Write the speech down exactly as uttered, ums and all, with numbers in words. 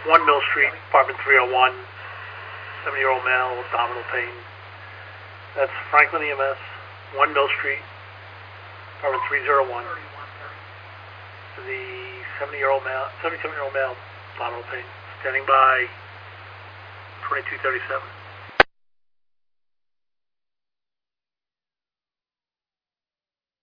one Mill Street, apartment three oh one, seventy-year-old male with abdominal pain. That's Franklin E M S, one Mill Street, apartment three oh one. The seventy-year-old male, seventy-seven-year-old male, abdominal pain, standing by twenty-two thirty-seven.